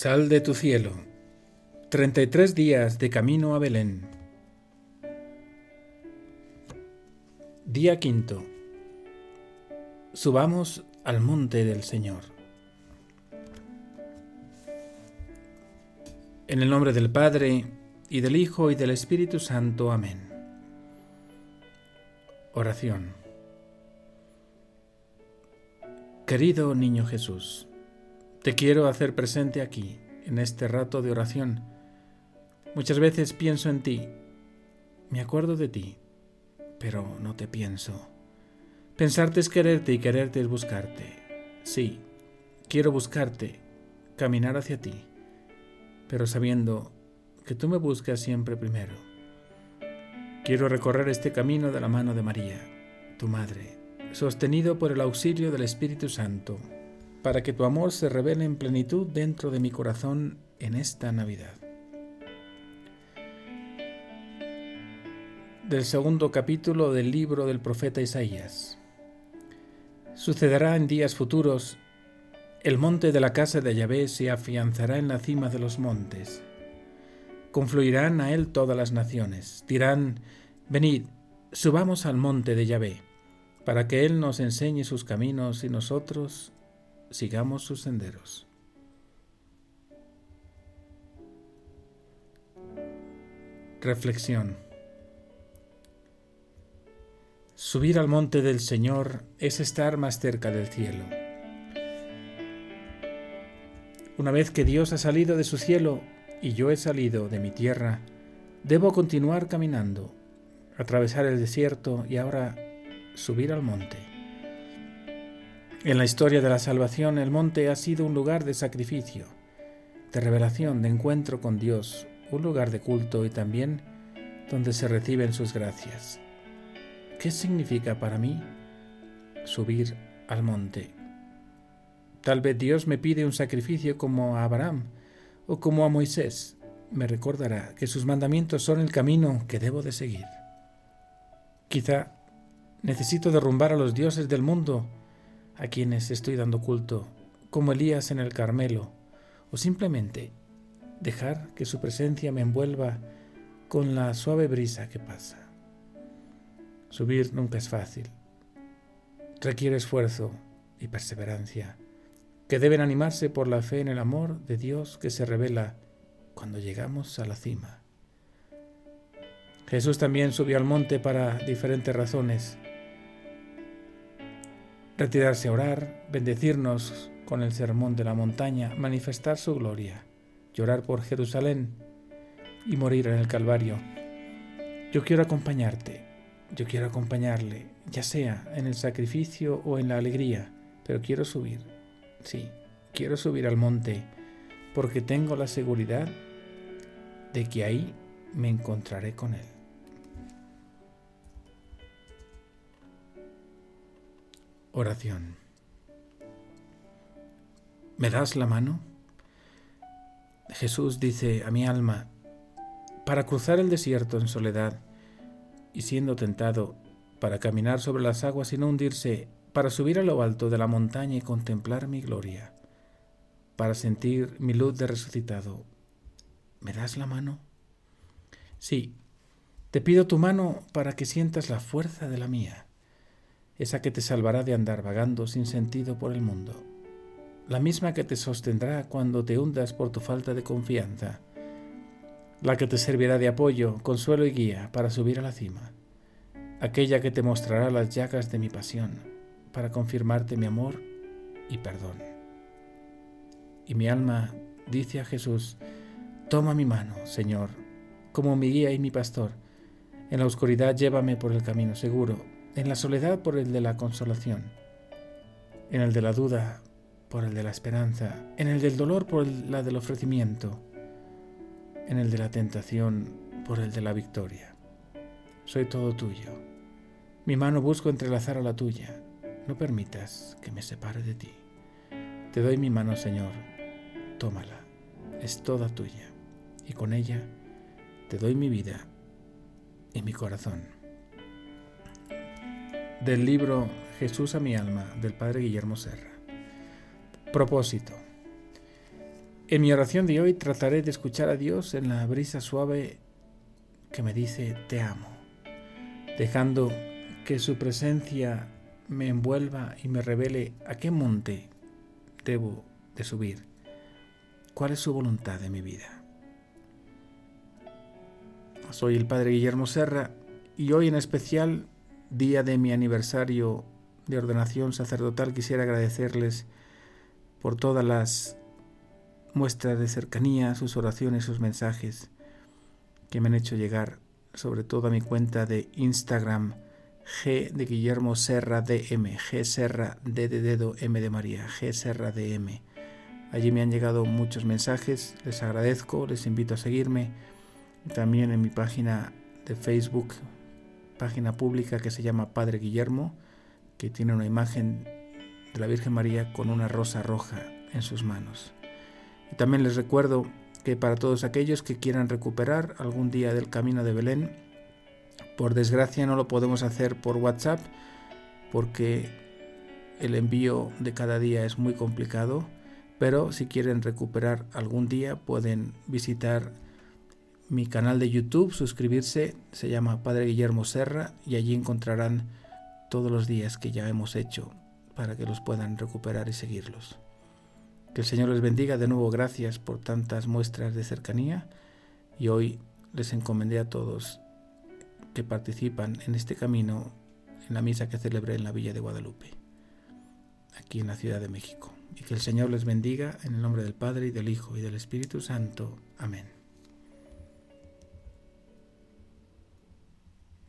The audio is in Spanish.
Sal de tu cielo. 33 días de camino a Belén. Día quinto. Subamos al monte del Señor. En el nombre del Padre, y del Hijo, y del Espíritu Santo. Amén. Oración. Querido niño Jesús, te quiero hacer presente aquí, en este rato de oración. Muchas veces pienso en ti, me acuerdo de ti, pero no te pienso. Pensarte es quererte y quererte es buscarte. Sí, quiero buscarte, caminar hacia ti, pero sabiendo que tú me buscas siempre primero. Quiero recorrer este camino de la mano de María, tu Madre, sostenido por el auxilio del Espíritu Santo, para que tu amor se revele en plenitud dentro de mi corazón en esta Navidad. Del segundo capítulo del libro del profeta Isaías. Sucederá en días futuros, el monte de la casa de Yahvé se afianzará en la cima de los montes. Confluirán a él todas las naciones. Dirán: venid, subamos al monte de Yahvé, para que él nos enseñe sus caminos y nosotros sigamos sus senderos. Reflexión. Subir al monte del Señor es estar más cerca del cielo. Una vez que Dios ha salido de su cielo y yo he salido de mi tierra, debo continuar caminando, atravesar el desierto y ahora subir al monte. En la historia de la salvación, el monte ha sido un lugar de sacrificio, de revelación, de encuentro con Dios, un lugar de culto y también donde se reciben sus gracias. ¿Qué significa para mí subir al monte? Tal vez Dios me pide un sacrificio como a Abraham o como a Moisés. Me recordará que sus mandamientos son el camino que debo de seguir. Quizá necesito derrumbar a los dioses del mundo a quienes estoy dando culto, como Elías en el Carmelo, o simplemente dejar que su presencia me envuelva con la suave brisa que pasa. Subir nunca es fácil. Requiere esfuerzo y perseverancia, que deben animarse por la fe en el amor de Dios que se revela cuando llegamos a la cima. Jesús también subió al monte para diferentes razones. Retirarse a orar, bendecirnos con el sermón de la montaña, manifestar su gloria, llorar por Jerusalén y morir en el Calvario. Yo quiero acompañarte, yo quiero acompañarle, ya sea en el sacrificio o en la alegría, pero quiero subir, sí, quiero subir al monte, porque tengo la seguridad de que ahí me encontraré con él. Oración. ¿Me das la mano? Jesús dice a mi alma: para cruzar el desierto en soledad y siendo tentado, para caminar sobre las aguas y no hundirse, para subir a lo alto de la montaña y contemplar mi gloria, para sentir mi luz de resucitado. ¿Me das la mano? Sí, te pido tu mano para que sientas la fuerza de la mía, esa que te salvará de andar vagando sin sentido por el mundo, la misma que te sostendrá cuando te hundas por tu falta de confianza, la que te servirá de apoyo, consuelo y guía para subir a la cima, aquella que te mostrará las llagas de mi pasión para confirmarte mi amor y perdón. Y mi alma dice a Jesús: toma mi mano, Señor, como mi guía y mi pastor. En la oscuridad llévame por el camino seguro, en la soledad por el de la consolación, en el de la duda por el de la esperanza, en el del dolor por la del ofrecimiento, en el de la tentación por el de la victoria. Soy todo tuyo. Mi mano busco entrelazar a la tuya. No permitas que me separe de ti. Te doy mi mano, Señor. Tómala. Es toda tuya. Y con ella te doy mi vida y mi corazón. Del libro Jesús a mi alma, del padre Guillermo Serra. Propósito. En mi oración de hoy trataré de escuchar a Dios en la brisa suave que me dice te amo, dejando que su presencia me envuelva y me revele a qué monte debo de subir, cuál es su voluntad en mi vida. Soy el Padre Guillermo Serra y hoy en especial, día de mi aniversario de ordenación sacerdotal, quisiera agradecerles por todas las muestras de cercanía, sus oraciones, sus mensajes que me han hecho llegar, sobre todo a mi cuenta de Instagram, G de Guillermo Serra DM, G Serra D de dedo, M de María, G Serra DM. Allí me han llegado muchos mensajes, les agradezco, les invito a seguirme. También en mi página de Facebook, página pública que se llama Padre Guillermo, que tiene una imagen de la Virgen María con una rosa roja en sus manos. Y también les recuerdo que para todos aquellos que quieran recuperar algún día del Camino de Belén, por desgracia no lo podemos hacer por WhatsApp porque el envío de cada día es muy complicado, pero si quieren recuperar algún día pueden visitar mi canal de YouTube, suscribirse, se llama Padre Guillermo Serra y allí encontrarán todos los días que ya hemos hecho para que los puedan recuperar y seguirlos. Que el Señor les bendiga. De nuevo, gracias por tantas muestras de cercanía y hoy les encomendé a todos que participan en este camino en la misa que celebré en la Villa de Guadalupe, aquí en la Ciudad de México. Y que el Señor les bendiga en el nombre del Padre y del Hijo y del Espíritu Santo. Amén.